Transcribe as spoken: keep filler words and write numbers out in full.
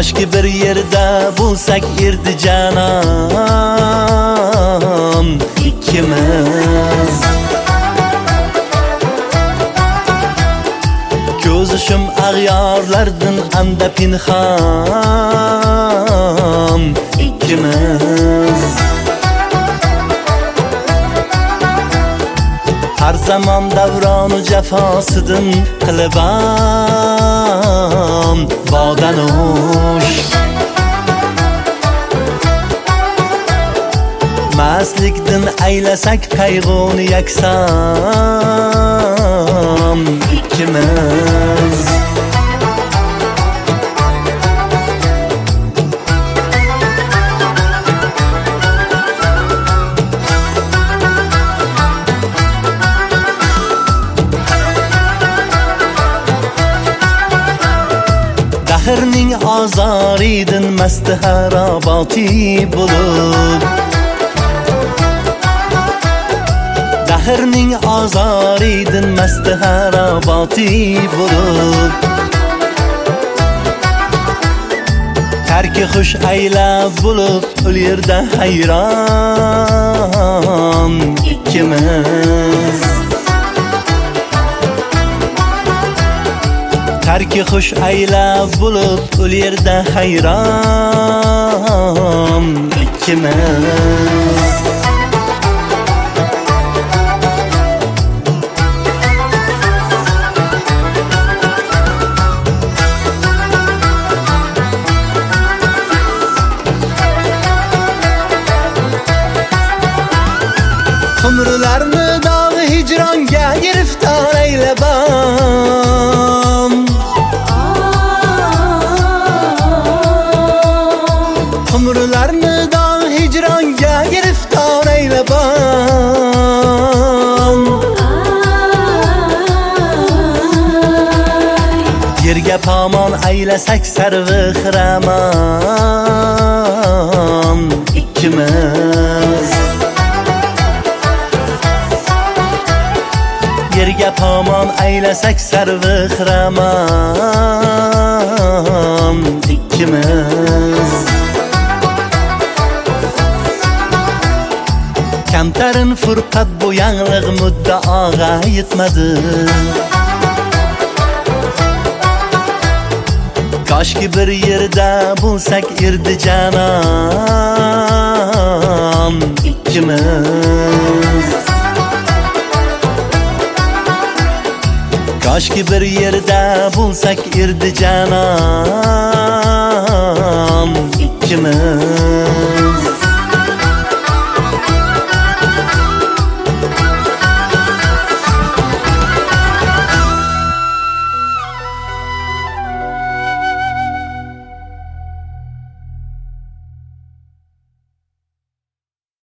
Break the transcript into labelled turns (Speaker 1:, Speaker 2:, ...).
Speaker 1: Koshki bir yerda bo'lsak erdi janom ikkimiz. Ko'zishim ag'yorlardan anda pinhon ikkimiz. Har zaman davronu jafosidan qilibam bodanush. Maslikdan aylasak qayg'uni yaksam ikkimiz. Dahrning azoridan mast haroboti bo'lib, Dahrning azoridan mast haroboti bo'lib, tarki xush aylab bo'lib ul yerda hayron ikkimiz. Tarki xush aylab bo'lib ul yerda hayron ikkimiz. Umrlarni dog'i hijronga giriftor aylabam. Umrlarni dog'i hijronga giriftor aylabam. Yerga pomon aylasak sarvi xiraman ikkimiz. Yerga pomon aylasak sarvi xiraman ikkimiz. Kamtarin furqat bu yangliq muddaoga yetmadi. Koshki bir yerda bo'lsak erdi janom ikkimiz. Koshki bir yerda bo'lsak erdi janom